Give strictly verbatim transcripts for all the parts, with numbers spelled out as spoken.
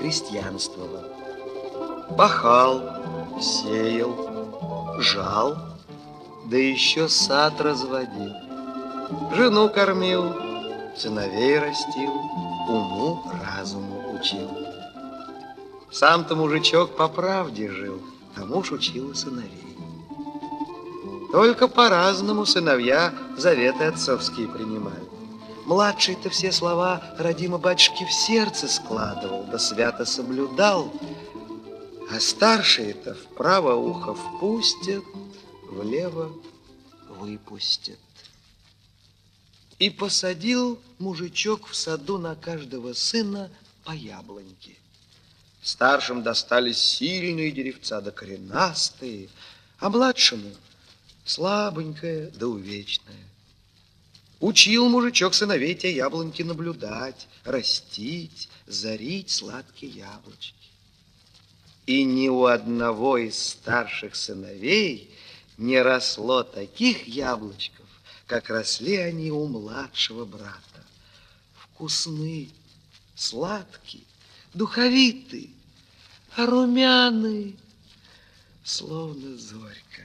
крестьянствовал. Пахал, сеял, жал, да еще сад разводил. Жену кормил, сыновей растил, уму-разуму учил. Сам-то мужичок по правде жил, а муж учил сыновей. Только по-разному сыновья заветы отцовские принимали. Младший-то все слова родимо батюшки в сердце складывал, да свято соблюдал, а старшие-то вправо ухо впустят, влево выпустят. И посадил мужичок в саду на каждого сына по яблоньке. Старшим достались сильные деревца да коренастые, а младшему слабенькое да увечное. Учил мужичок сыновей те яблоньки наблюдать, растить, зарить сладкие яблочки. И ни у одного из старших сыновей не росло таких яблочков, как росли они у младшего брата. Вкусны, сладкие, духовитые, а румяные, словно зорька.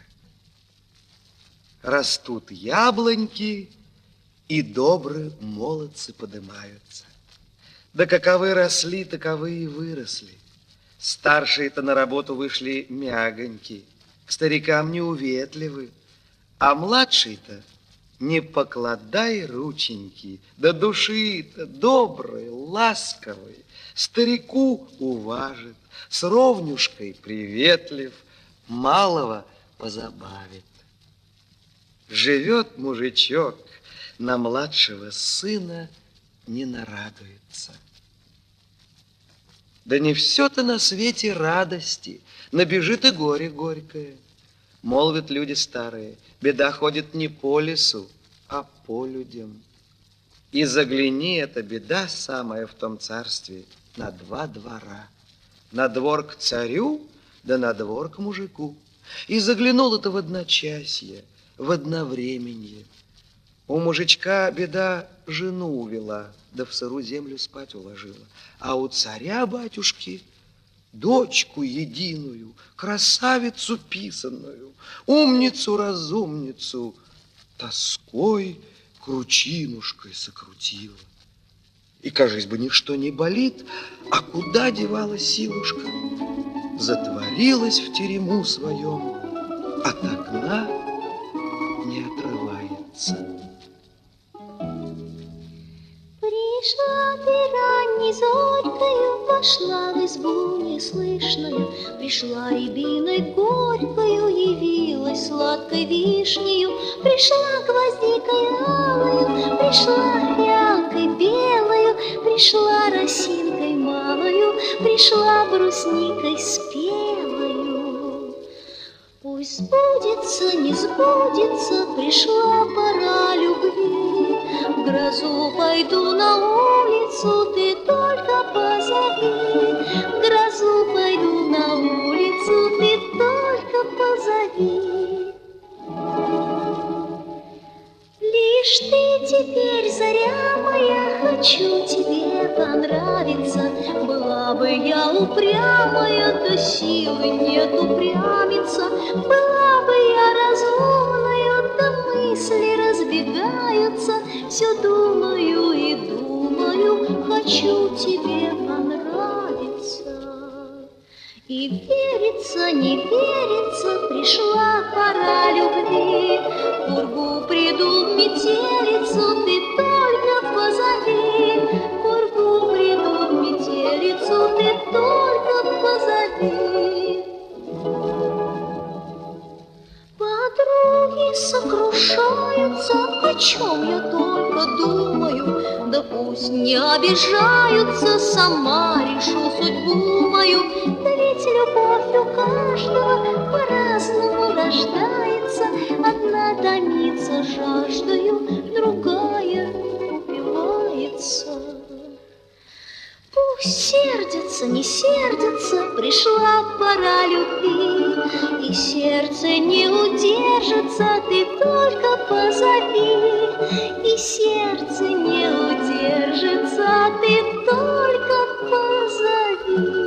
Растут яблоньки, и добрые молодцы подымаются. Да каковы росли, таковы и выросли. Старшие-то на работу вышли мягоньки, к старикам неуветливы, а младший-то не покладай рученьки, да души-то добрый, ласковый, старику уважит, с ровнюшкой приветлив, малого позабавит. Живет мужичок, на младшего сына не нарадуется. Да не все-то на свете радости, набежит и горе горькое. Молвят люди старые, беда ходит не по лесу, а по людям. И загляни, эта беда самая в том царстве, на два двора. На двор к царю, да на двор к мужику. И заглянул это в одночасье, в одновременье. У мужичка беда жену увела, да в сыру землю спать уложила. А у царя-батюшки дочку единую, красавицу писаную, умницу-разумницу, тоской кручинушкой сокрутила. И, кажись бы, ничто не болит, а куда девалась силушка? Затворилась в терему своем, от окна не отрывается. Пришла ты ранней зорькою, вошла в избу неслышную, пришла рябиной горькою, явилась сладкой вишнею, пришла гвоздикой алою, пришла прянкой белою, пришла росинкой малою, пришла брусникой спелою. Пусть сбудется, не сбудется, пришла пора любви. В грозу пойду на улицу, ты только позови. В грозу пойду на улицу, ты только позови. Лишь ты теперь, заря моя, хочу тебе понравиться. Была бы я упрямая, да силы нет упрямиться. Была бы я разумная, да мысли разбегаются. Все думаю и думаю, хочу тебе понравиться. И верится, не верится, пришла пора любви. В пургу приду в метелицу, ты только позови. В пургу приду в метелицу, ты только позови. Подруги сокрушаются, о чем я только думаю. Да пусть не обижаются, сама решу судьбу мою. Да ведь любовь у каждого по-разному рождается. Одна томится жаждою, другая упивается. Пусть сердятся, не сердятся, пришла пора любви. И сердце не удержится, ты только позови. И сердце не удержится, ты только позови.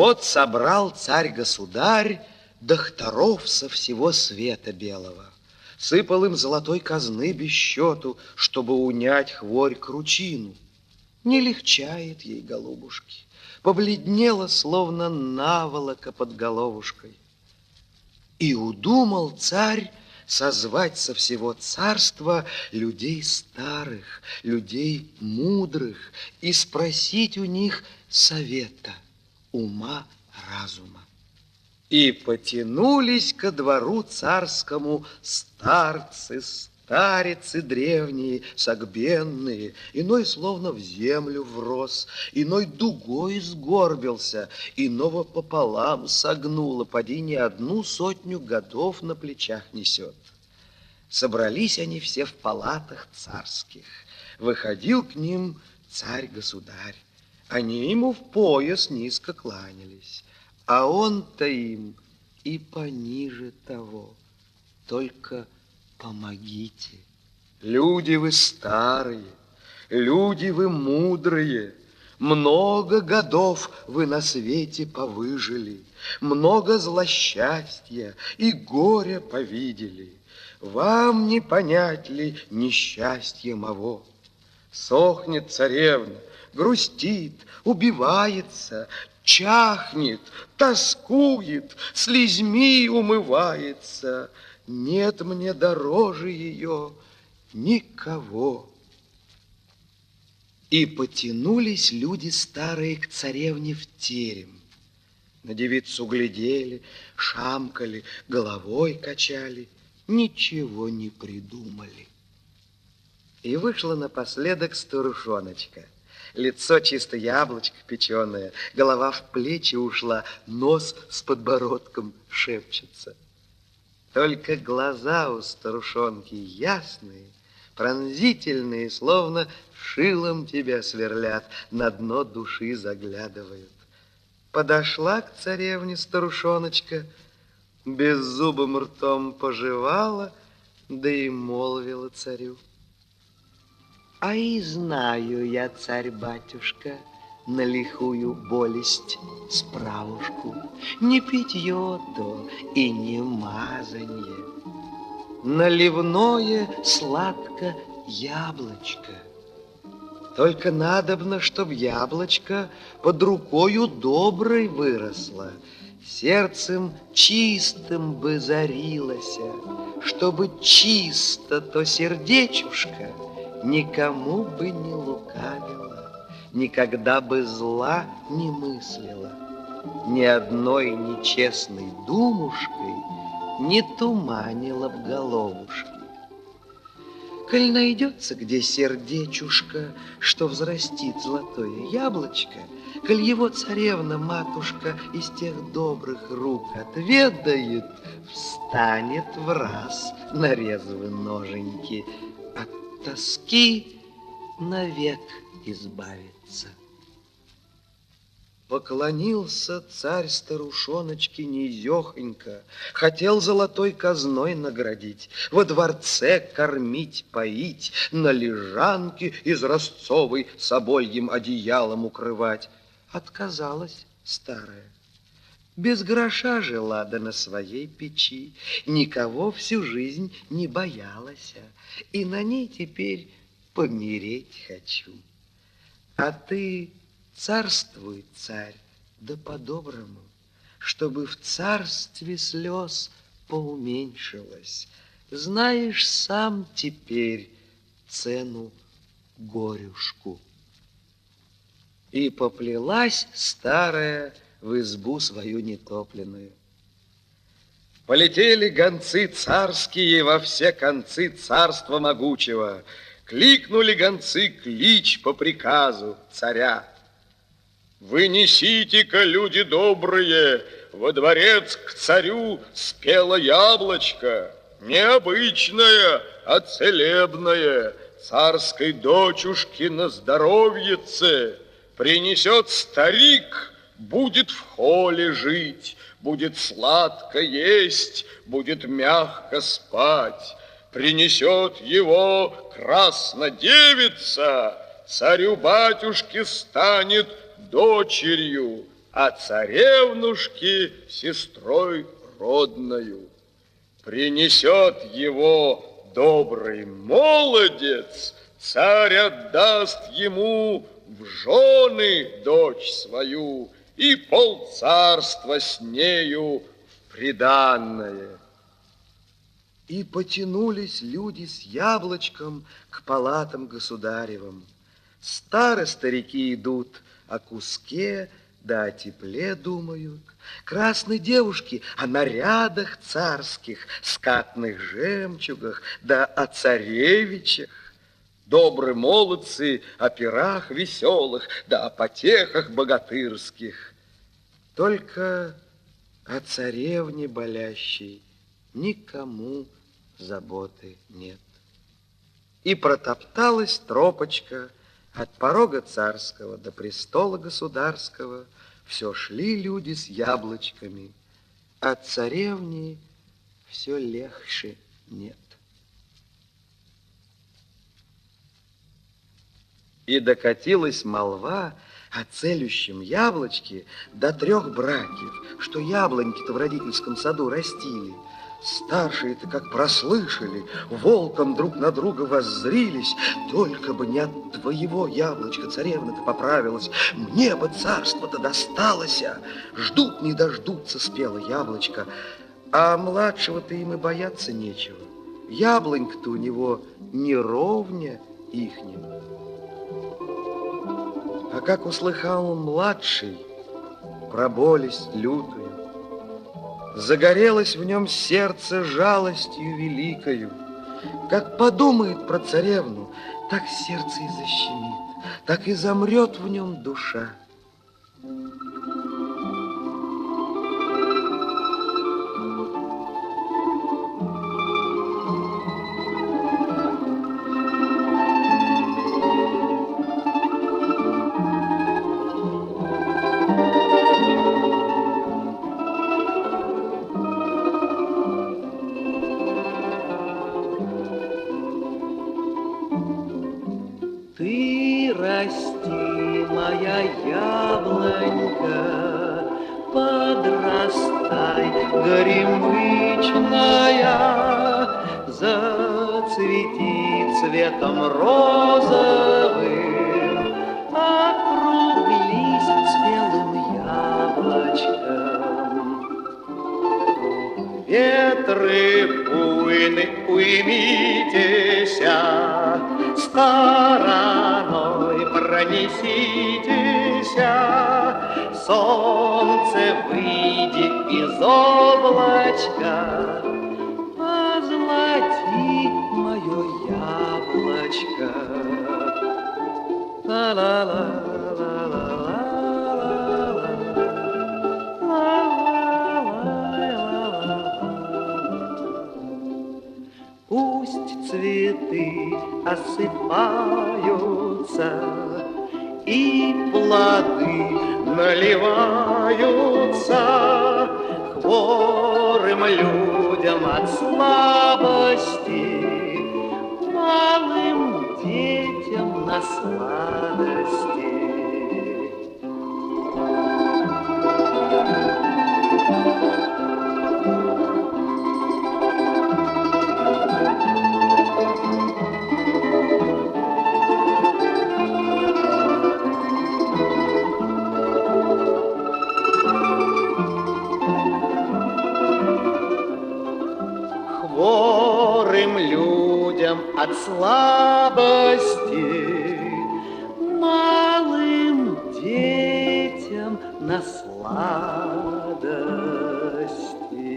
Вот собрал царь-государь докторов со всего света белого. Сыпал им золотой казны без счету, чтобы унять хворь кручину. Не легчает ей, голубушки, побледнела, словно наволока под головушкой. И удумал царь созвать со всего царства людей старых, людей мудрых и спросить у них совета, ума, разума. И потянулись ко двору царскому старцы, старицы древние, согбенные, иной словно в землю врос, иной дугой сгорбился, иного пополам согнуло, поди не одну сотню годов на плечах несет. Собрались они все в палатах царских. Выходил к ним царь-государь. Они ему в пояс низко кланялись, а он-то им и пониже того. Только помогите. Люди вы старые, люди вы мудрые, много годов вы на свете повыжили, много злосчастья и горя повидели. Вам не понять ли несчастье моего? Сохнет царевна, грустит, убивается, чахнет, тоскует, слезьми умывается. Нет мне дороже ее никого. И потянулись люди старые к царевне в терем. На девицу глядели, шамкали, головой качали, ничего не придумали. И вышла напоследок старушоночка. Лицо чисто яблочко печеное, голова в плечи ушла, нос с подбородком шепчется. Только глаза у старушонки ясные, пронзительные, словно шилом тебя сверлят, на дно души заглядывают. Подошла к царевне старушоночка, беззубым ртом пожевала, да и молвила царю: а и знаю я, царь-батюшка, на лихую болесть справушку. Не питье то и не мазанье, наливное сладко яблочко. Только надобно, чтоб яблочко под рукою доброй выросло, сердцем чистым бы зарилося, чтобы чисто то сердечушка никому бы не лукавила, никогда бы зла не мыслила, ни одной нечестной думушкой не туманила в головушке. Коль найдется где сердечушка, что взрастит золотое яблочко, коль его царевна-матушка из тех добрых рук отведает, встанет в раз на резвые ноженьки, от тоски навек избавиться. Поклонился царь старушоночке низехонько, хотел золотой казной наградить, во дворце кормить, поить, на лежанке из ростцовой собольем одеялом укрывать. Отказалась старая. Без гроша жила, да на своей печи, никого всю жизнь не боялась, и на ней теперь помереть хочу. А ты царствуй, царь, да по-доброму, чтобы в царстве слез поуменьшилось. Знаешь сам теперь цену горюшку. И поплелась старая в избу свою нетопленную. Полетели гонцы царские во все концы царства могучего. Кликнули гонцы клич по приказу царя: вы несите-ка, люди добрые, во дворец к царю спело яблочко, необычное, а целебное, царской дочушки на здоровьице. Принесет старик, будет в холе жить, будет сладко есть, будет мягко спать. Принесет его краснодевица, царю-батюшке станет дочерью. а царевнушки сестрой родною. Принесет его добрый молодец, царь отдаст ему в жены дочь свою и полцарства с нею в приданное. И потянулись люди с яблочком к палатам государевым. Старые старики идут о куске, да о тепле думают. Красные девушки о нарядах царских, скатных жемчугах, да о царевичах. Добрые молодцы о пирах веселых, да о потехах богатырских. Только о царевне болящей никому заботы нет. И протопталась тропочка от порога царского до престола государского. Все шли люди с яблочками, от царевни все легче нет. И докатилась молва о целющем яблочке до трех братьев, что яблоньки-то в родительском саду растили. Старшие-то, как прослышали, волком друг на друга воззрились. Только бы не от твоего яблочка царевна-то поправилась, мне бы царство-то досталось. Ждут не дождутся, спело яблочко, а младшего-то им и бояться нечего. Яблонька-то у него не ровня ихним. А как услыхал младший про болезнь лютую, загорелось в нем сердце жалостью великою. Как подумает про царевну, так сердце и защемит, так и замрет в нем душа. Ты расти, моя яблонька, подрастай, горемычная, зацвети цветом розовым, округлись спелым яблочком. Ветры буйны, уймитеся, стороной пронеситеся, солнце выйди из облачка, озлати мое яблочко. Ла-ла-ла-ла-ла-ла. Пусть цветы осыпаются и плоды наливаются, хворым людям от слабости, малым детям на сладости. Хворым людям от слабости, малым детям на сладости.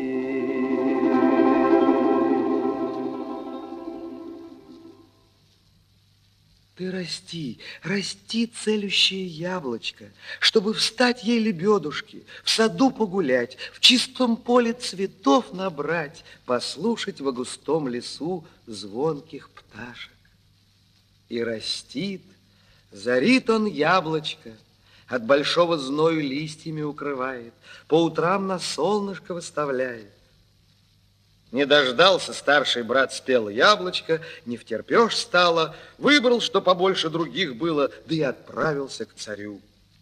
Ты расти, расти целющее яблочко, чтобы встать ей лебедушки, в саду погулять, в чистом поле цветов набрать, послушать во густом лесу звонких пташек. И растит, зарит он яблочко, от большого зною листьями укрывает, по утрам на солнышко выставляет. Не дождался старший брат спело яблочко, не втерпешь стало, выбрал, что побольше других было, да и отправился к царю.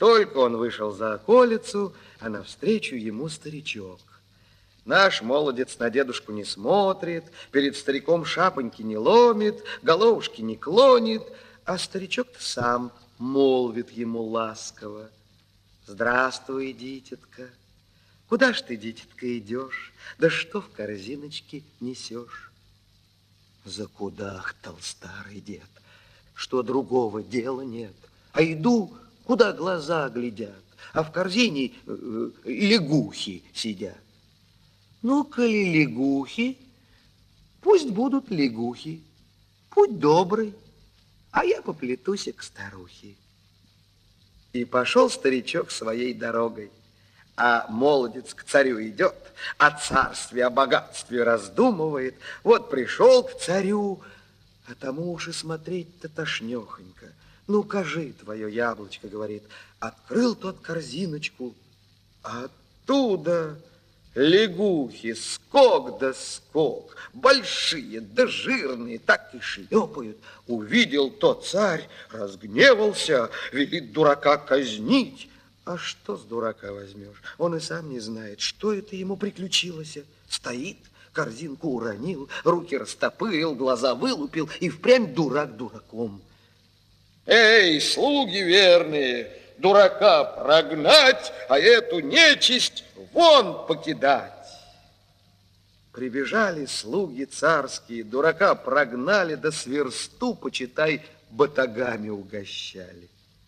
Только он вышел за околицу, а навстречу ему старичок. Наш молодец на дедушку не смотрит, перед стариком шапоньки не ломит, головушки не клонит, а старичок-то сам молвит ему ласково: «Здравствуй, дитятка, куда ж ты, дитятка, идешь, да что в корзиночке несешь?» Закудахтал старый дед, что другого дела нет, а иду, куда глаза глядят, а в корзине э, лягухи сидят. Ну, коли лягухи, пусть будут лягухи, путь добрый, а я поплетуся к старухе. И пошел старичок своей дорогой, а молодец к царю идет, о царстве, о богатстве раздумывает. Вот пришел к царю, а тому уж и смотреть-то тошнехонько. Ну, кажи, твое яблочко, говорит. Открыл тот корзиночку, а оттуда лягухи скок да скок, большие да жирные, так и шлепают. Увидел тот царь, разгневался, велит дурака казнить. А что с дурака возьмешь? Он и сам не знает, что это ему приключилось. Стоит, корзинку уронил, руки растопырил, глаза вылупил, и впрямь дурак дураком. Эй, слуги верные, дурака прогнать, а эту нечисть вон покидать. Прибежали слуги царские, дурака прогнали, да с версту, почитай, батагами угощали.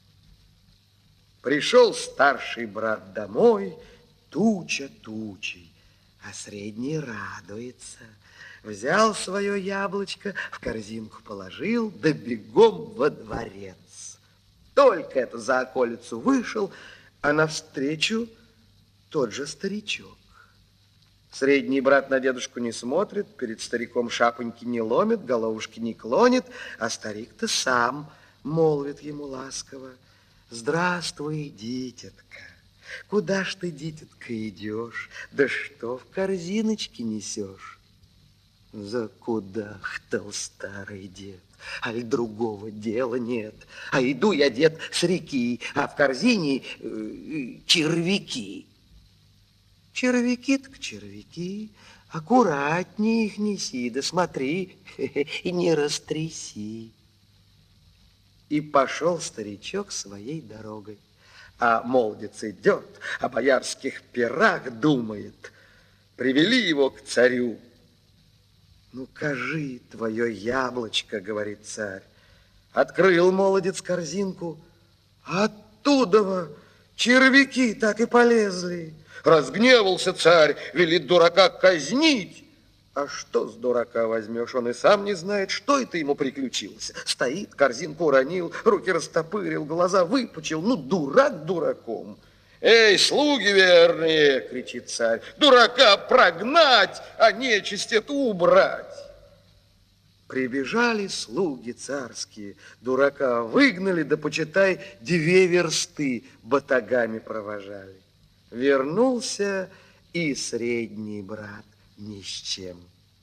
Пришел старший брат домой, туча тучей, а средний радуется. Взял свое яблочко, в корзинку положил, да бегом во дворец. Только это за околицу вышел, а навстречу тот же старичок. Средний брат на дедушку не смотрит, перед стариком шапоньки не ломит, головушки не клонит, а старик-то сам молвит ему ласково: «Здравствуй, дитятка, куда ж ты, дитятка, идешь, да что в корзиночке несешь?» Закудахтал старый дед, аль другого дела нет. А иду я, дед, с реки, а в корзине э, червяки. Червяки так червяки, аккуратнее их неси, да смотри, и не растряси. И пошел старичок своей дорогой, а молодец идет, о боярских пирах думает. Привели его к царю. «Ну, кажи, твое яблочко, — говорит царь». Открыл молодец корзинку, а оттуда червяки так и полезли. Разгневался царь, велит дурака казнить. А что с дурака возьмешь? Он и сам не знает, что это ему приключилось. Стоит, корзинку уронил, руки растопырил, глаза выпучил. Ну, дурак дураком. Эй, слуги верные, кричит царь, дурака прогнать, а нечисть эту убрать. Прибежали слуги царские, дурака выгнали, да почитай, две версты батагами провожали. Вернулся и средний брат ни с чем.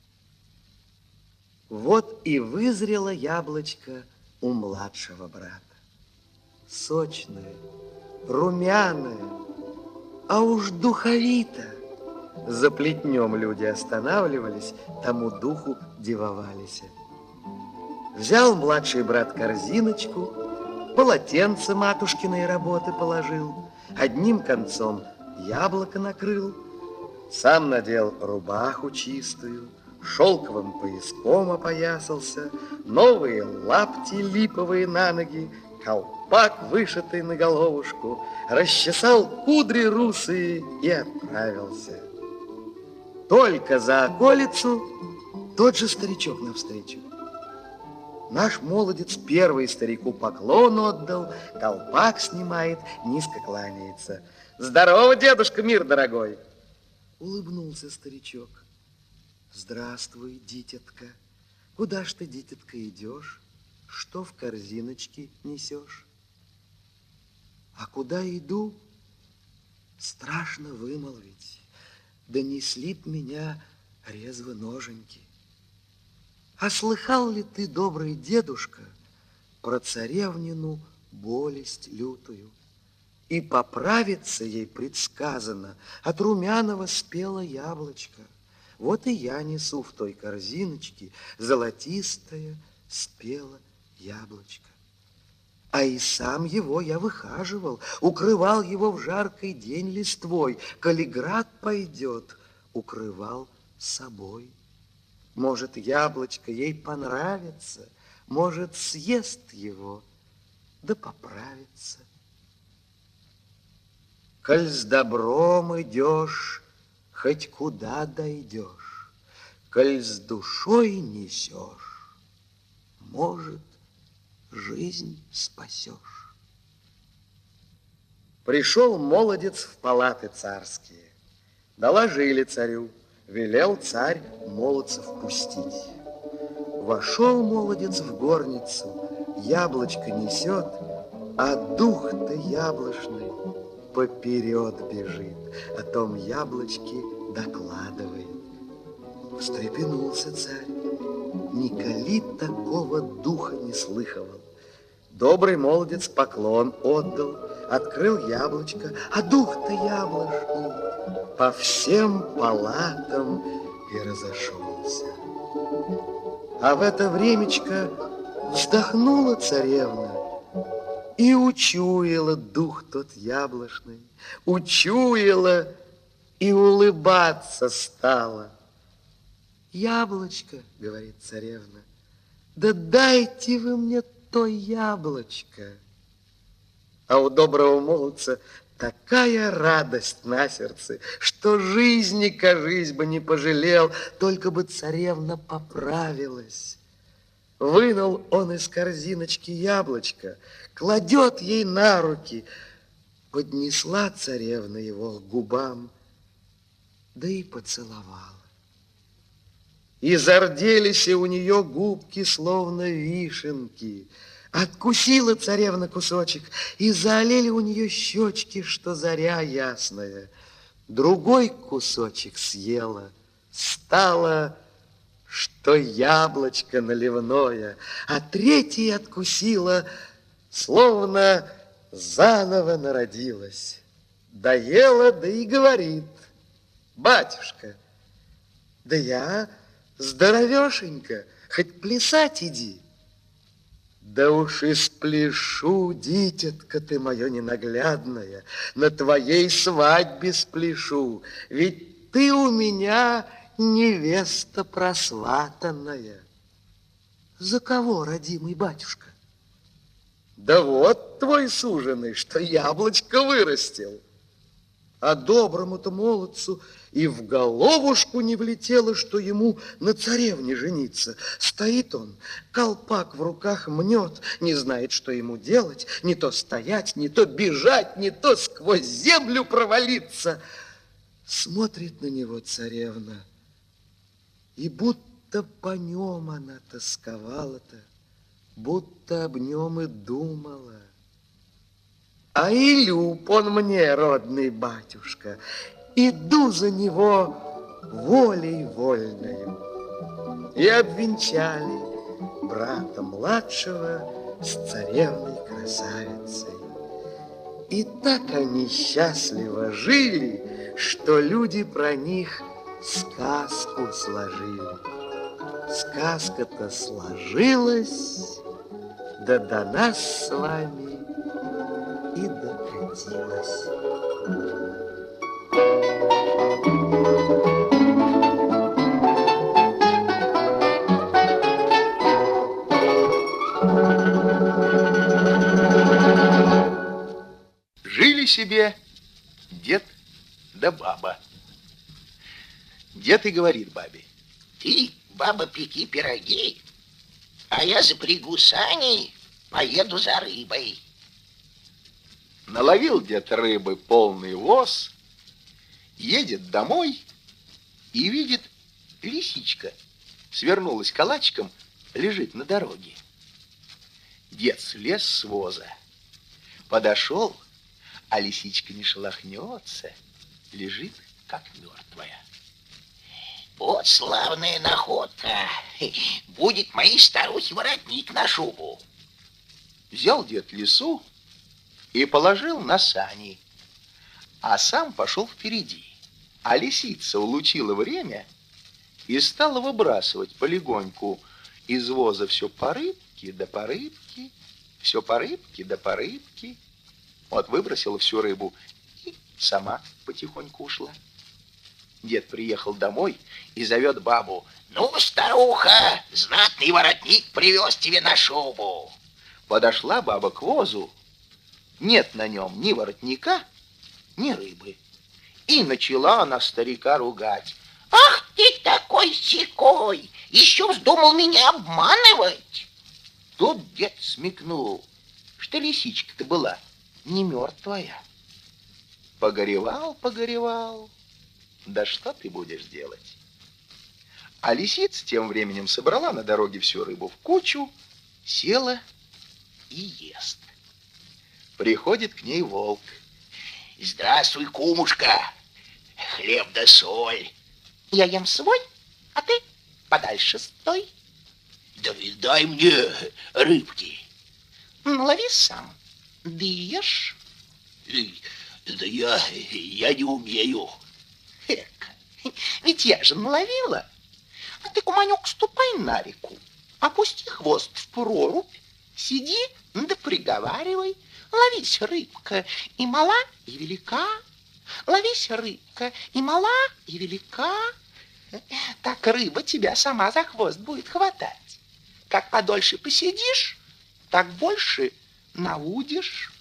Вот и вызрело яблочко у младшего брата. Сочное, румяное, а уж духовито. За плетнем люди останавливались, тому духу дивовались. Взял младший брат корзиночку, полотенце матушкиной работы положил, одним концом яблоко накрыл, сам надел рубаху чистую, шелковым пояском опоясался, новые лапти липовые на ноги, колпак, вышитый на головушку, расчесал кудри русые и отправился. Только за околицу тот же старичок навстречу. Наш молодец первый старику поклон отдал, колпак снимает, низко кланяется. «Здорово, дедушка, мир дорогой!» Улыбнулся старичок. «Здравствуй, дитятка. Куда ж ты, дитятка, идешь? Что в корзиночке несешь?» «А куда иду? Страшно вымолвить. Донесли б меня резво ноженьки. А слыхал ли ты, добрый дедушка, про царевнину болесть лютую? И поправиться ей предсказано от румяного спело яблочко. Вот и я несу в той корзиночке золотистое спело яблочко. А и сам его я выхаживал, укрывал его в жаркий день листвой. Коли град пойдет, укрывал собой. Может, яблочко ей понравится, может, съест его, да поправится. Коль с добром идешь, хоть куда дойдешь, коль с душой несешь, может, жизнь спасешь. Пришел молодец в палаты царские, доложили царю, велел царь молодцев пустить. Вошел молодец в горницу, яблочко несет, а дух-то яблочный поперед бежит, о том яблочке докладывает. Встрепенулся царь, николи такого духа не слыхивал. Добрый молодец поклон отдал, открыл яблочко, а дух-то яблочный по всем палатам и разошелся. А в это времечко вздохнула царевна и учуяла дух тот яблочный, учуяла и улыбаться стала. «Яблочко, — говорит царевна, — да дайте вы мне то яблочко». А у доброго молодца такая радость на сердце, что жизни, кажись бы, не пожалел, только бы царевна поправилась. Вынул он из корзиночки яблочко, кладет ей на руки. Поднесла царевна его к губам, да и поцеловала. И зарделись у нее губки, словно вишенки. Откусила царевна кусочек, и заолели у нее щечки, что заря ясная. Другой кусочек съела, стало, что яблочко наливное, а третий откусила, словно заново народилась. Доела, да и говорит: «Батюшка, да я здоровешенька, хоть плясать иди». «Да уж и спляшу, дитятка ты мое ненаглядное, на твоей свадьбе спляшу, ведь ты у меня невеста просватанная». «За кого, родимый батюшка?» «Да вот твой суженый, что яблочко вырастил». А доброму-то молодцу и в головушку не влетело, что ему на царевне жениться. Стоит он, колпак в руках мнет, не знает, что ему делать, не то стоять, не то бежать, не то сквозь землю провалиться. Смотрит на него царевна, и будто по нем она тосковала-то, будто об нем и думала. А и люб он мне, родный батюшка, иду за него волей вольною. И обвенчали брата младшего с царевной красавицей. И так они счастливо жили, что люди про них сказку сложили. Сказка-то сложилась, да до нас с вами и докатилась. Жили себе дед да баба. Дед и говорит бабе: «Ты, баба, пеки пироги, а я запрягу сани, поеду за рыбой». Наловил дед рыбы полный воз, едет домой и видит, лисичка свернулась калачиком, лежит на дороге. Дед слез с воза, подошел, а лисичка не шелохнется, лежит, как мертвая. Вот славная находка. Будет моей старухе воротник на шубу. Взял дед лису, и положил на сани, а сам пошел впереди. А лисица улучила время и стала выбрасывать полегоньку из воза все по рыбке да по рыбке, все по рыбке да по рыбке. Вот выбросила всю рыбу и сама потихоньку ушла. Дед приехал домой и зовет бабу. Ну, старуха, знатный воротник привез тебе на шубу. Подошла баба к возу. Нет на нем ни воротника, ни рыбы. И начала она старика ругать. Ах ты такой сякой, еще вздумал меня обманывать. Тут дед смекнул, что лисичка-то была не мертвая. Погоревал, погоревал. Да что ты будешь делать? А лисица тем временем собрала на дороге всю рыбу в кучу, села и ест. Приходит к ней волк. Здравствуй, кумушка, хлеб да соль. Я ем свой, а ты подальше стой. Да дай мне рыбки. Ну, лови сам, да и ешь. Да я, я не умею. Эка, ведь я же наловила. А ты, куманек, ступай на реку, опусти хвост в прорубь, сиди да приговаривай. Ловись, рыбка, и мала, и велика. Ловись, рыбка, и мала, и велика. Так рыба тебя сама за хвост будет хватать. Как подольше посидишь, так больше наудишь.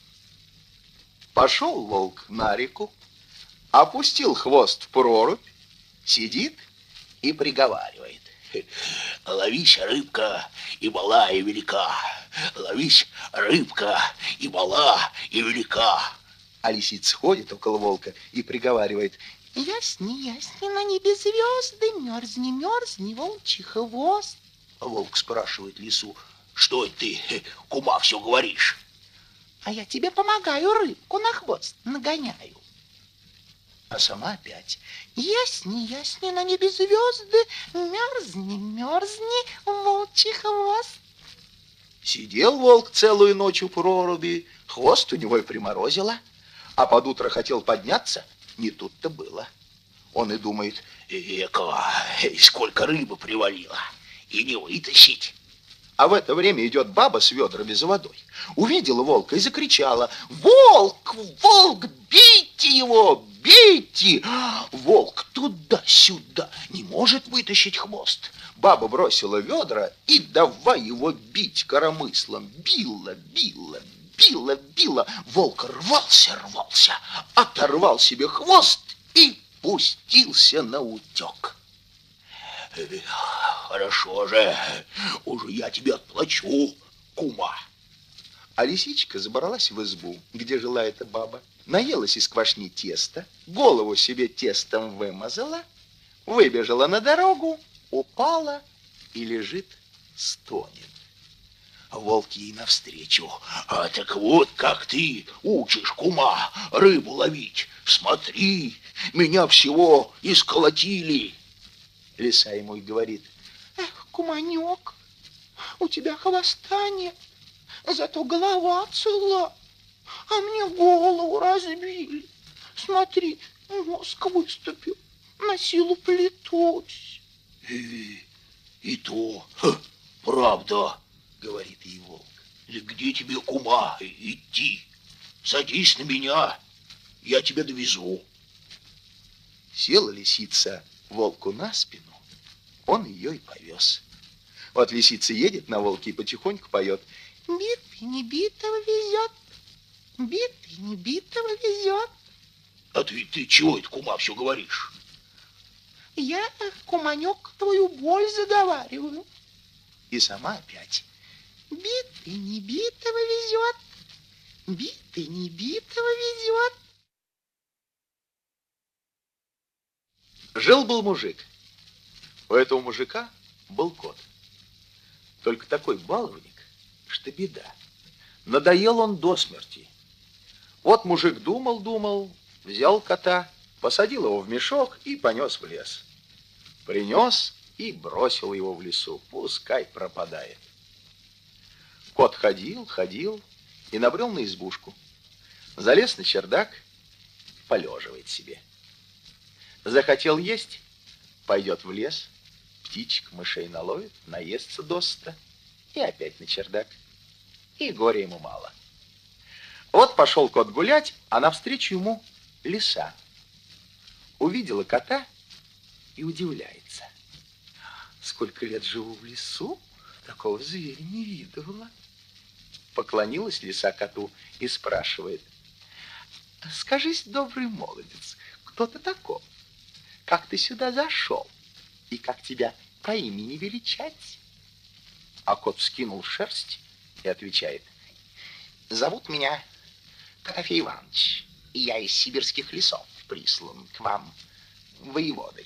Пошел волк на реку, опустил хвост в прорубь, сидит и приговаривает. Ловись, рыбка, и мала, и велика. Ловись, рыбка, и мала, и велика. А лисица ходит около волка и приговаривает. Ясни, ясни на небе звезды, мерзни, мерзни, волчий хвост. Волк спрашивает лису, что ты, кума, все говоришь? А я тебе помогаю, рыбку на хвост нагоняю. А сама опять. Ясни, ясни на небе звезды, мерзни, мерзни, волчий хвост. Сидел волк целую ночь у проруби, хвост у него и приморозило, а под утро хотел подняться, не тут-то было. Он и думает, эка, сколько рыбы привалило, и не вытащить. А в это время идет баба с ведрами за водой. Увидела волка и закричала: «Волк! Волк! Бейте его! Бейте!» Волк туда-сюда не может вытащить хвост. Баба бросила ведра и давай его бить коромыслом. Била, била, била, била. Волк рвался, рвался, оторвал себе хвост и пустился на утек. Хорошо же, уже я тебе отплачу, кума. А лисичка забралась в избу, где жила эта баба, наелась из квашни теста, голову себе тестом вымазала, выбежала на дорогу, упала и лежит, стонет. Волк ей навстречу. А так вот как ты учишь, кума, рыбу ловить. Смотри, меня всего исколотили. Лиса ему и говорит: Эх, куманек, у тебя хвоста нет, зато голова цела, а мне голову разбили. Смотри, мозг выступил, на силу плетусь. И, и то, ха, правда, говорит ей волк. Где тебе, кума, идти? Садись на меня, я тебя довезу. Села лисица волку на спину, он ее и повез. Вот лисица едет на волке и потихоньку поет: Битый не битого везет, битый не битого везет. А ты, ты чего это, кума, все говоришь? Я, куманек, твою боль заговариваю. И сама опять: Битый не битого везет, битый не битого везет. Жил-был мужик. У этого мужика был кот. Только такой баловник, что беда. Надоел он до смерти. Вот мужик думал-думал, взял кота, посадил его в мешок и понес в лес. Принес и бросил его в лесу, пускай пропадает. Кот ходил, ходил и набрел на избушку. Залез на чердак, полеживает себе. Захотел есть, пойдет в лес, птичек, мышей наловит, наестся досыта и опять на чердак. И горя ему мало. Вот пошел кот гулять, а навстречу ему лиса. Увидела кота и удивляется. Сколько лет живу в лесу, такого зверя не видывала. Поклонилась лиса коту и спрашивает: скажись, добрый молодец, кто ты такой? Как ты сюда зашел? И как тебя по имени величать? А кот вскинул шерсть и отвечает: зовут меня Котофей Иванович, и я из сибирских лесов прислан к вам воеводой.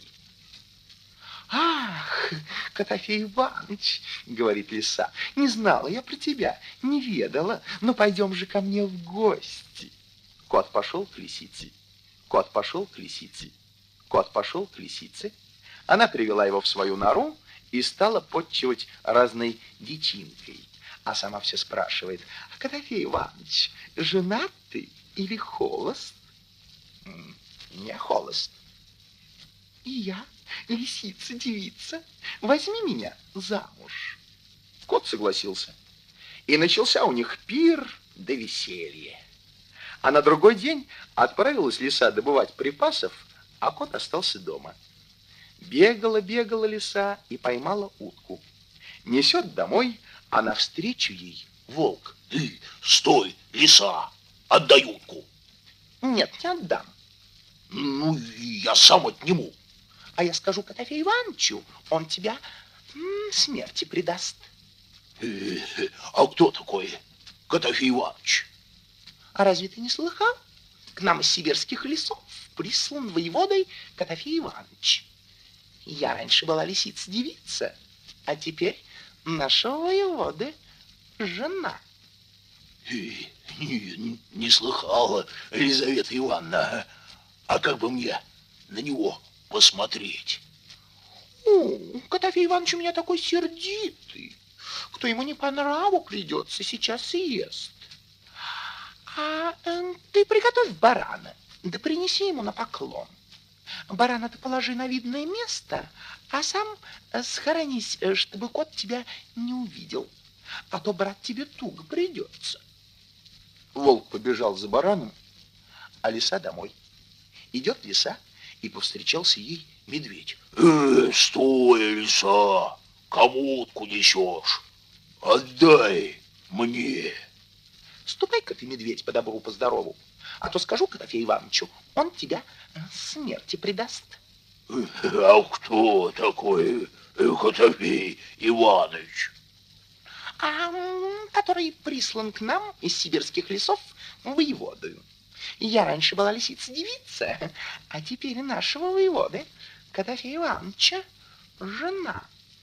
Ах, Котофей Иванович, говорит лиса, не знала я про тебя, не ведала, но пойдем же ко мне в гости. Кот пошел к лисице, кот пошел к лисице, кот пошел к лисице. Она привела его в свою нору и стала подчивать разной дичинкой. А сама все спрашивает: а Котофей Иванович, женат ты или холост? Не холост. И я, лисица, девица, возьми меня замуж. Кот согласился. И начался у них пир да веселье. А на другой день отправилась лиса добывать припасов, а кот остался дома. Бегала, бегала лиса и поймала утку. Несет домой, а навстречу ей волк. Ты, стой, лиса, отдай утку. Нет, не отдам. Ну, я сам отниму. А я скажу Котофею Ивановичу, он тебя м, смерти предаст. Э, а кто такой Котофей Иванович? А разве ты не слыхал? К нам из сибирских лесов прислан воеводой Котофей Иванович. Я раньше была лисица-девица, а теперь нашего воеводы жена. Э, не, не слыхала, Елизавета Ивановна. А как бы мне на него посмотреть? О, Котофей Иванович у меня такой сердитый. Кто ему не по нраву придется, сейчас и ест. А э, ты приготовь барана, да принеси ему на поклон. Барана ты положи на видное место, а сам э, схоронись, э, чтобы кот тебя не увидел. А то, брат, тебе туго придется. Волк побежал за бараном, а лиса домой. Идет лиса, и повстречался ей медведь. Э, стой, лиса, кому утку несешь? Отдай мне. Ступай-ка ты, медведь, по добру, по здорову, а то скажу Котофею Ивановичу, он тебя смерти предаст. А кто такой Котофей Иванович? А который прислан к нам из сибирских лесов воеводою. Я раньше была лисица-девица, а теперь нашего воеводы Котофея Ивановича жена.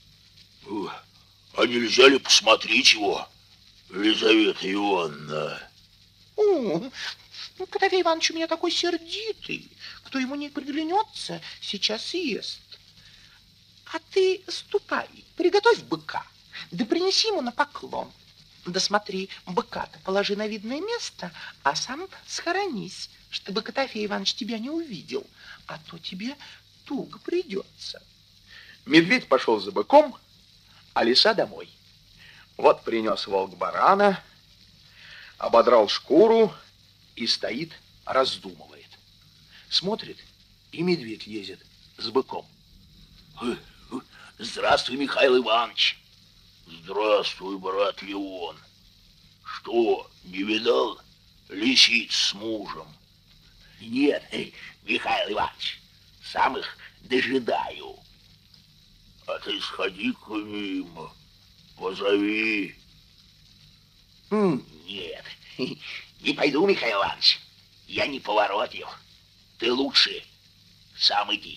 А нельзя ли посмотреть его, Елизавета Ивановна? О, Котофей Иванович у меня такой сердитый, кто ему не приглянется, сейчас и ест. А ты ступай, приготовь быка, да принеси ему на поклон. Да смотри, быка-то положи на видное место, а сам схоронись, чтобы Котофей Иванович тебя не увидел, а то тебе туго придется. Медведь пошел за быком, а лиса домой. Вот принес волк барана, ободрал шкуру и стоит, раздумывает. Смотрит, и медведь лезет с быком. Здравствуй, Михаил Иванович. Здравствуй, брат Леон. Что, не видал лисиц с мужем? Нет, Михаил Иванович, сам их дожидаю. А ты сходи к ним, позови. Нет, не пойду, Михаил Иванович. Я не поворотлив. Ты лучше сам иди.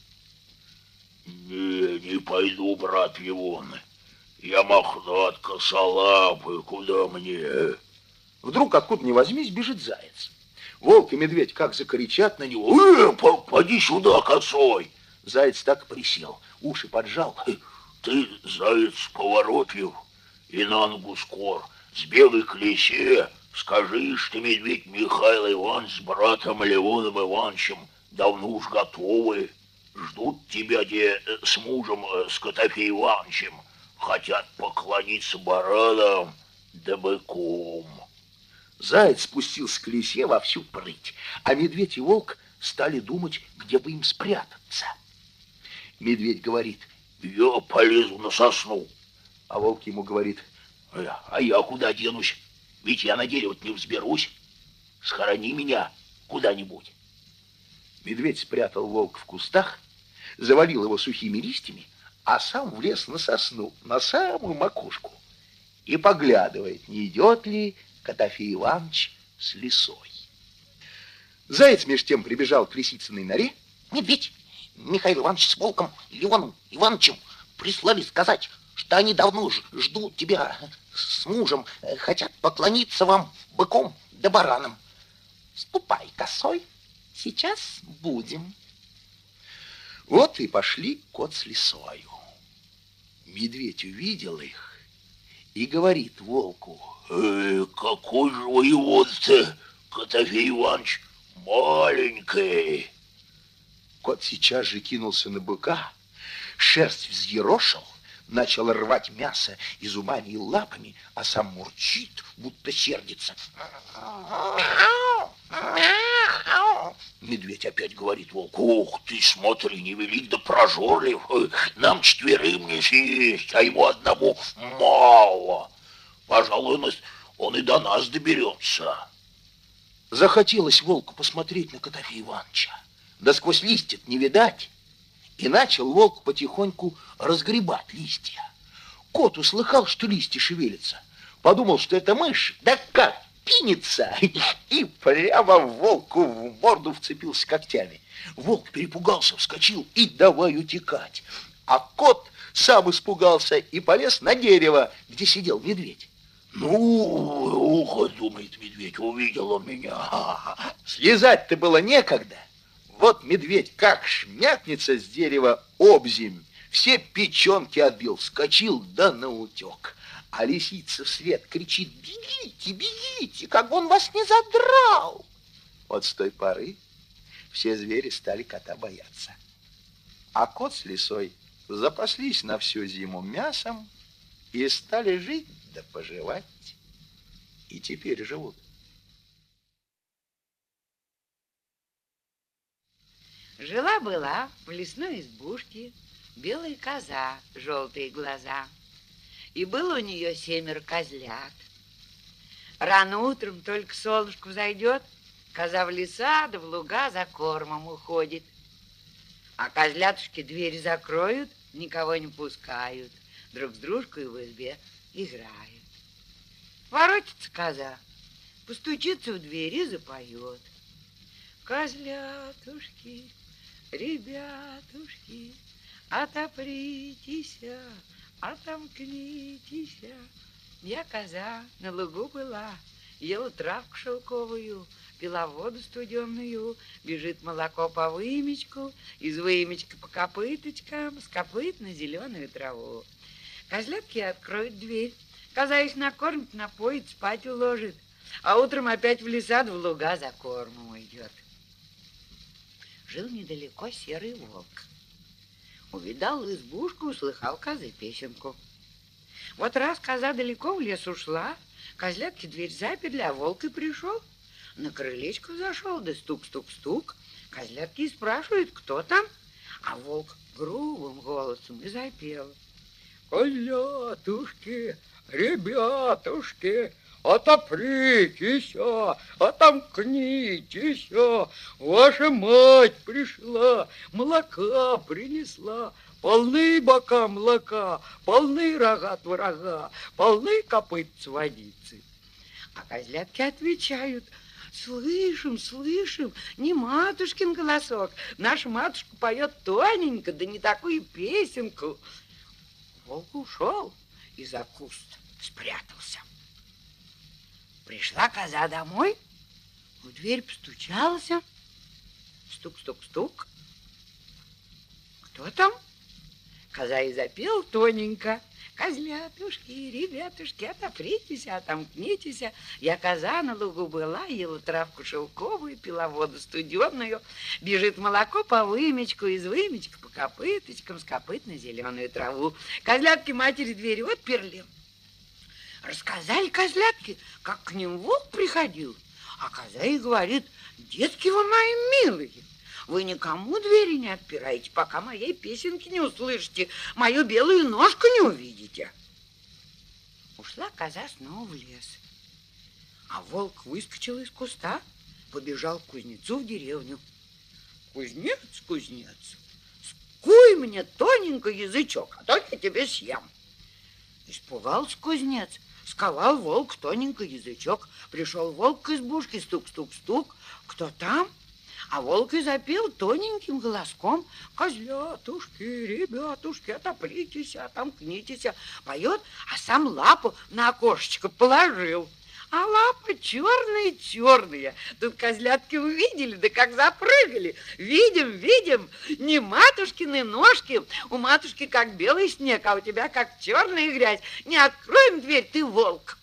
Не, не пойду, брат Леон. Я мохнат, косолапый, куда мне? Вдруг откуда ни возьмись бежит заяц. Волк и медведь как закричат на него. Э, поди сюда, косой. Заяц так присел, уши поджал. Ты, заяц, поворотлив и на ногу скор. Сбегай к лисе, Скажи, что медведь Михаил Иванович с братом Леоном Ивановичем давно уж готовы. Ждут тебя, где с мужем, с Котофеем Ивановичем. Хотят поклониться баранам да быком. Заяц спустился к лисе во всю прыть, а медведь и волк стали думать, где бы им спрятаться. Медведь говорит: я полезу на сосну. А волк ему говорит: а я куда денусь? Ведь я на дерево не взберусь. Схорони меня куда-нибудь. Медведь спрятал волка в кустах, завалил его сухими листьями, а сам влез на сосну, на самую макушку, и поглядывает, не идет ли Котофей Иванович с лисой. Заяц меж тем прибежал к лисицыной норе. Медведь Михаил Иванович с волком Леоном Ивановичем прислали сказать, что они давно ж- ждут тебя с мужем, э, хотят поклониться вам быком да бараном. Ступай косой, сейчас будем. Вот и пошли кот с лисою. Медведь увидел их и говорит волку: Э, какой же воевод-то, Котофей Иванович, маленький. Кот сейчас же кинулся на быка, шерсть взъерошил, начал рвать мясо и зубами, и лапами, а сам мурчит, будто сердится. Медведь опять говорит волку: ух ты, смотри, невелик да прожорлив, нам четверым не съесть, а ему одному мало. Пожалуй, он, он и до нас доберется. Захотелось волку посмотреть на Котофея Ивановича, да сквозь листья не видать, и начал волк потихоньку разгребать листья. Кот услыхал, что листья шевелятся, подумал, что это мышь, да как кинется, и прямо волку в морду вцепился когтями. Волк перепугался, вскочил и давай утекать, а кот сам испугался и полез на дерево, где сидел медведь. Ну, ухо, думает медведь, увидел он меня. Слезать-то было некогда. Вот медведь как шмякнется с дерева обземь, все печенки отбил, вскочил да наутек. А лисица вслед кричит: бегите, бегите, как бы он вас не задрал. Вот с той поры все звери стали кота бояться. А кот с лисой запаслись на всю зиму мясом и стали жить да поживать. И теперь живут. Жила-была в лесной избушке белая коза, желтые глаза. И было у нее семеро козлят. Рано утром только солнышко взойдет, коза в леса да в луга за кормом уходит. А козлятушки двери закроют, никого не пускают, друг с дружкой в избе играют. Воротится коза, постучится в дверь и запоет: козлятушки, ребятушки, отопритесь, отомкнитесь. Я коза на лугу была, ела травку шелковую, пила воду студеную, бежит молоко по вымечку, из вымечка по копыточкам, с копыт на зеленую траву. Козлятки откроют дверь, коза их накормит, напоит, спать уложит, а утром опять в леса да в луга за кормом уйдет. Жил недалеко серый волк. Увидал избушку, услыхал козы песенку. Вот раз коза далеко в лес ушла, козлятки дверь заперли, а волк и пришел. На крылечко зашел, да стук-стук-стук. Козлятки и спрашивают, кто там, а волк грубым голосом и запел: козлятушки, ребятушки, отопритесь, отомкнитесь, ваша мать пришла, молока принесла, полны бока молока, полны рога творога, полны копытца водицы. А козлятки отвечают: слышим, слышим, не матушкин голосок, наша матушка поет тоненько, да не такую песенку. Волк ушел и за куст спрятался. Пришла коза домой, в дверь постучался. Стук-стук-стук. Кто там? Коза и запела тоненько. Козлятушки, ребятушки, отопритесь, отомкнитесь. Я коза на лугу была, ела травку шелковую, пила воду студеную. Бежит молоко по вымечку, из вымечка по копыточкам, с копыт на зеленую траву. Козлятки матери двери отперли. Рассказали козлятки, как к ним волк приходил. А коза и говорит: детки вы мои милые, вы никому двери не отпираете, пока моей песенки не услышите, мою белую ножку не увидите. Ушла коза снова в лес. А волк выскочил из куста, побежал к кузнецу в деревню. Кузнец, кузнец, скуй мне тоненько язычок, а то я тебе съем. Испугался кузнец, сковал волк тоненько язычок. Пришел волк к избушке, стук-стук-стук. Кто там? А волк и запел тоненьким голоском: козлятушки, ребятушки, отопритесь, отомкнитесь. Поет, а сам лапу на окошечко положил. А лапы черные-черные. Тут козлятки увидели, да как запрыгали. Видим, видим, не матушкины ножки. У матушки как белый снег, а у тебя как черная грязь. Не откроем дверь, ты волк.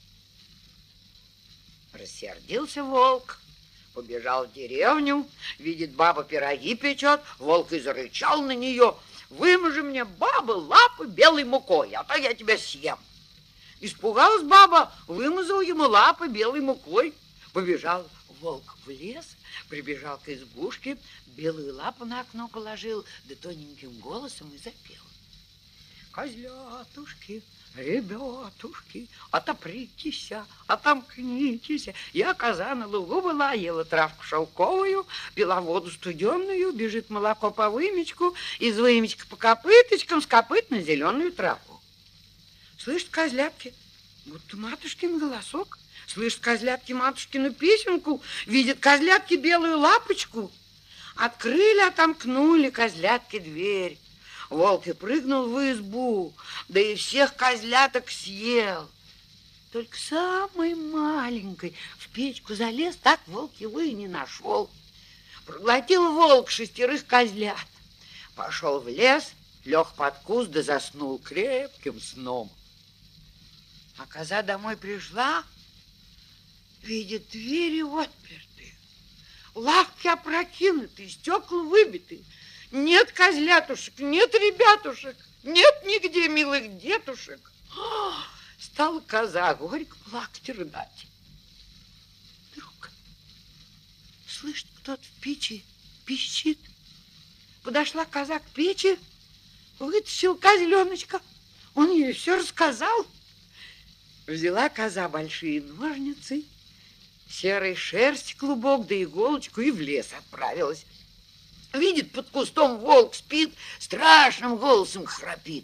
Рассердился волк, побежал в деревню, видит, баба пироги печет. Волк и зарычал на нее: вымажи мне, баба, лапы белой мукой, а то я тебя съем. Испугалась баба, вымазал ему лапы белой мукой. Побежал волк в лес, прибежал к избушке, белую лапу на окно положил, да тоненьким голосом и запел: козлятушки, ребятушки, отопритесь, отомкнитесь. Я коза на лугу была, ела травку шелковую, пила воду студеную, бежит молоко по вымечку, из вымечка по копыточкам, с копыт на зеленую траву. Слышат козлятки, будто матушкин голосок. Слышат козлятки матушкину песенку. Видят козлятки белую лапочку. Открыли, отомкнули козлятки дверь. Волк и прыгнул в избу, да и всех козляток съел. Только самый маленький в печку залез, так волк его и не нашел. Проглотил волк шестерых козлят. Пошел в лес, лег под куст, да заснул крепким сном. А коза домой пришла, видит, двери отперты, лавки опрокинуты, стекла выбиты. Нет козлятушек, нет ребятушек, нет нигде милых детушек. Стала коза горько плакать и рыдать. Вдруг слышит, кто-то в печи пищит. Подошла коза к печи, вытащил козленочка. Он ей все рассказал. Взяла коза большие ножницы, серой шерсти клубок, да иголочку, и в лес отправилась. Видит, под кустом волк спит, страшным голосом храпит.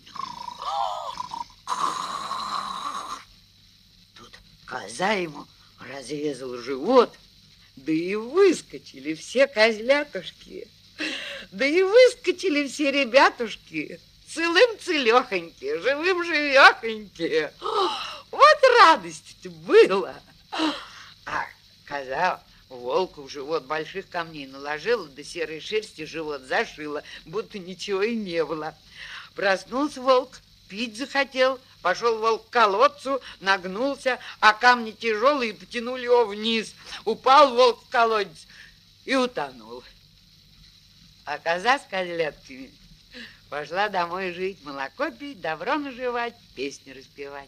Тут коза ему разрезала живот, да и выскочили все козлятушки, да и выскочили все ребятушки, целым-целехоньки, живым-живехоньки. Вот радость-то было. А коза волку в живот больших камней наложила, да серой шерсти живот зашила, будто ничего и не было. Проснулся волк, пить захотел, пошел волк к колодцу, нагнулся, а камни тяжелые потянули его вниз. Упал волк в колодец и утонул. А коза с козлятками пошла домой жить, молоко пить, добро наживать, песни распевать.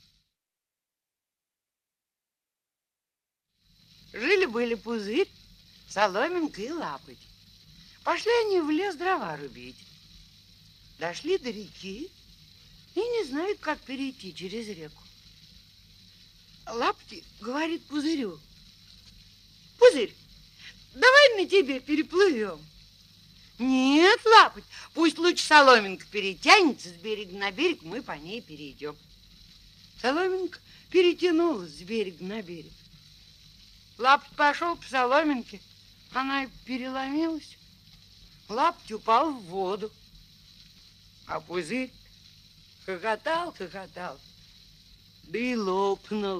Жили-были Пузырь, Соломинка и Лапоть. Пошли они в лес дрова рубить. Дошли до реки и не знают, как перейти через реку. Лапоть говорит Пузырю: Пузырь, давай на тебе переплывем. Нет, Лапоть, пусть лучше Соломинка перетянется с берега на берег, мы по ней перейдем. Соломинка перетянулась с берега на берег. Лапоть пошел по соломинке, она и переломилась. Лапоть упал в воду, а Пузырь хохотал, хохотал, да и лопнул.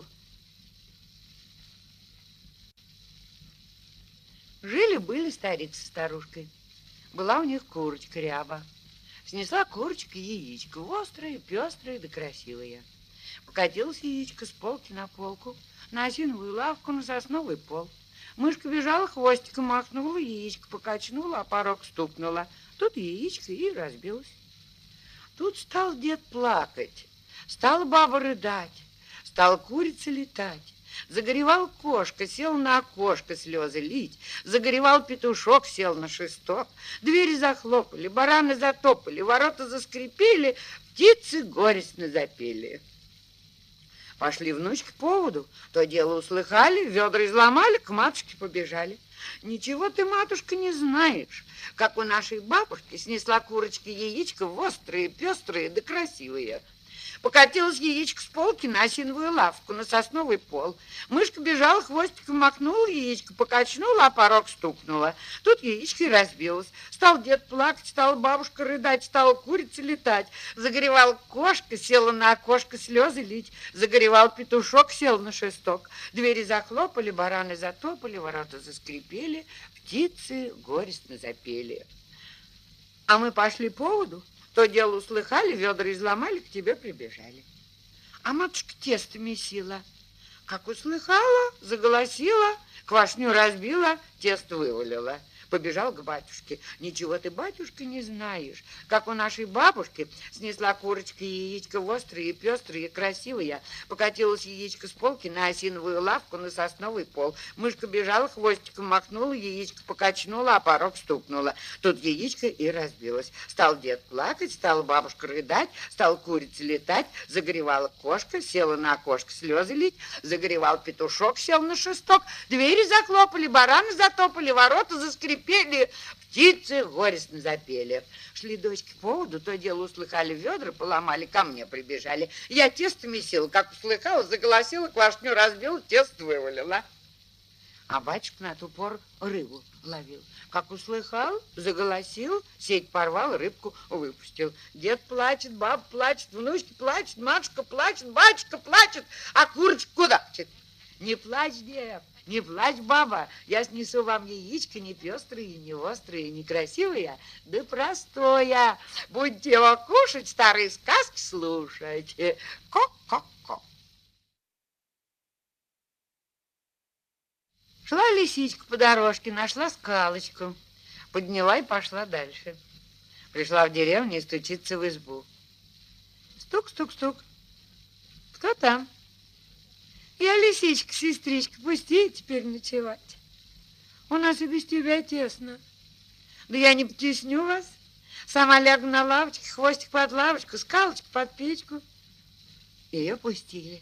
Жили-были старик со старушкой. Была у них курочка Ряба. Снесла курочка яичко, острое, пестрое да красивое. Покатилось яичко с полки на полку, на осиновую лавку, на сосновый пол. Мышка бежала, хвостиком махнула, яичко покачнула, а порог стукнула. Тут яичко и разбилось. Тут стал дед плакать, стала баба рыдать, стала курица летать. Загоревал кошка, сел на окошко слезы лить. Загоревал петушок, сел на шесток. Двери захлопали, бараны затопали, ворота заскрипели, птицы горестно запели. Пошли внучки по воду, то дело услыхали, ведра изломали, к матушке побежали. Ничего ты, матушка, не знаешь, как у нашей бабушки снесла курочки яичко острые, пестрые да красивые. Покатилось яичко с полки на осиновую лавку, на сосновый пол. Мышка бежала, хвостиком махнула, яичко покачнула, а порог стукнула. Тут яичко и разбилось. Стал дед плакать, стала бабушка рыдать, стала курица летать. Загоревала кошка, села на окошко слезы лить. Загоревал петушок, сел на шесток. Двери захлопали, бараны затопали, ворота заскрипели, птицы горестно запели. А мы пошли по воду. То дело услыхали, ведра изломали, к тебе прибежали. А матушка тесто месила. Как услыхала, заголосила, квашню разбила, тесто вывалила. Побежал к батюшке. Ничего ты, батюшка, не знаешь, как у нашей бабушки снесла курочка яичко острые, пестрые, красивые. Покатилось яичко с полки на осиновую лавку, на сосновый пол. Мышка бежала, хвостиком махнула, яичко покачнула, а порог стукнула. Тут яичко и разбилось. Стал дед плакать, стала бабушка рыдать, стала курица летать, загоревала кошка, села на окошко слезы лить, загоревал петушок, сел на шесток, двери захлопали, бараны затопали, ворота заскрипели, пели, птицы горестно запели. Шли дочки по воду, то дело услыхали, ведра поломали, ко мне прибежали. Я тесто месила, как услыхала, заголосила, квашню разбила, тесто вывалила. А батюшка на ту пору рыбу ловил. Как услыхал, заголосил, сеть порвал, рыбку выпустил. Дед плачет, баба плачет, внучка плачет, матушка плачет, батюшка плачет, а курочка куда? Не плачь, дед. Не плачь, баба, я снесу вам яичко не пестрые, не острые, не красивые, да простое. Будете его кушать, старые сказки слушать. Ко-ко-ко. Шла лисичка по дорожке, нашла скалочку, подняла и пошла дальше. Пришла в деревню и стучится в избу. Стук-стук-стук. Кто там? Я лисичка, сестричка, пусти теперь ночевать. У нас и без тебя тесно. Да я не потесню вас. Сама лягу на лавочке, хвостик под лавочку, скалочку под печку. Ее пустили.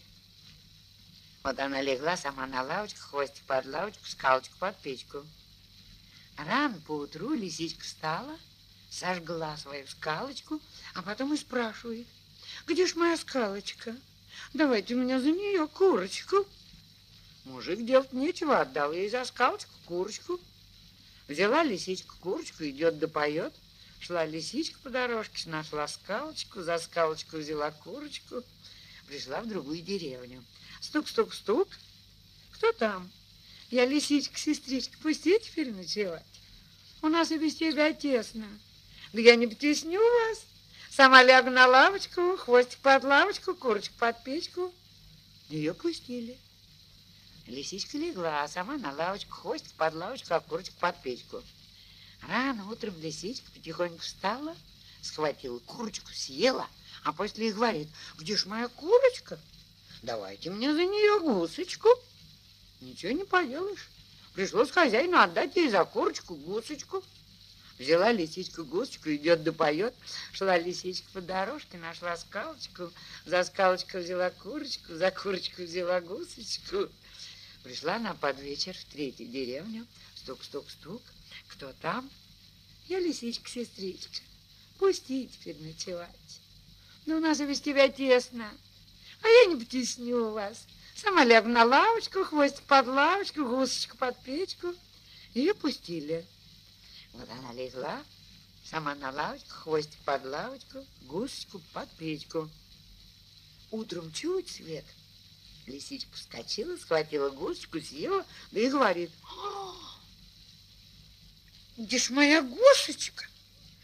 Вот она легла сама на лавочку, хвостик под лавочку, скалочку под печку. Рано поутру лисичка встала, сожгла свою скалочку, а потом и спрашивает: где ж моя скалочка? Давайте у меня за нее курочку. Мужик делать нечего, отдал ей за скалочку курочку. Взяла лисичка курочку, идет да поет. Шла лисичка по дорожке, нашла скалочку, за скалочку взяла курочку. Пришла в другую деревню. Стук-стук-стук. Кто там? Я лисичка, сестричка, пусти теперь ночевать. У нас и без тебя тесно. Да я не потесню вас. Сама лягу на лавочку, хвостик под лавочку, курочку под печку. Ее пустили. Лисичка легла, а сама на лавочку, хвостик под лавочку, а курочку под печку. Рано утром лисичка потихоньку встала, схватила курочку, съела, а после и говорит: где ж моя курочка? Давайте мне за нее гусочку. Ничего не поделаешь. Пришлось хозяину отдать ей за курочку гусочку. Взяла лисичка гусочку, идет да поет. Шла лисичка по дорожке, нашла скалочку, за скалочку взяла курочку, за курочку взяла гусочку. Пришла она под вечер в третью деревню. Стук-стук-стук. Кто там? Я лисичка, сестричка. Пусти теперь ночевать. Но у нас и без тебя тесно. А я не потесню вас. Сама лягу на лавочку, хвостик под лавочку, гусочку под печку. Ее пустили. Вот она легла, сама на лавочку, хвостик под лавочку, гусочку под печку. Утром чуть свет. Лисичка вскочила, схватила гусочку, съела, да и говорит: где ж моя гусочка?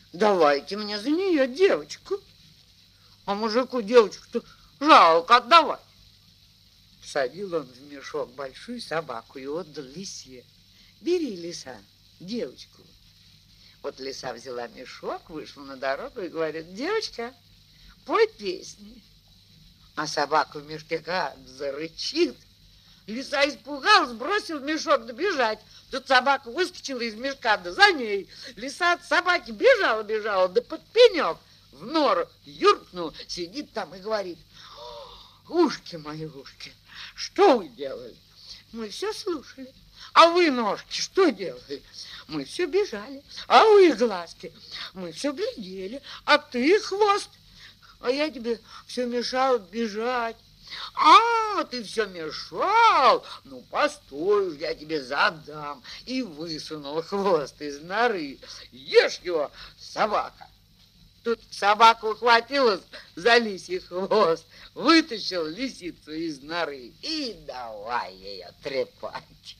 давайте мне за нее девочку. А мужику девочку-то жалко отдавать. Всадил он в мешок большую собаку и отдал лисе. Бери, лиса, девочку. Вот лиса взяла мешок, вышла на дорогу и говорит: девочка, пой песни. А собака в мешке как зарычит. Лиса испугалась, бросил мешок добежать. Тут собака выскочила из мешка, да за ней. Лиса от собаки бежала, бежала, да под пенек в нору юркнул, сидит там и говорит: ушки мои, ушки, что вы делали? Мы все слушали. А вы, ножки, что делали? Мы все бежали. А вы, глазки, мы все глядели. А ты, хвост, а я тебе все мешал бежать. А, ты все мешал? Ну, постой уж, я тебе задам. И высунул хвост из норы. Ешь его, собака. Тут собака ухватилась за лисий хвост, вытащил лисицу из норы и давай ее трепать.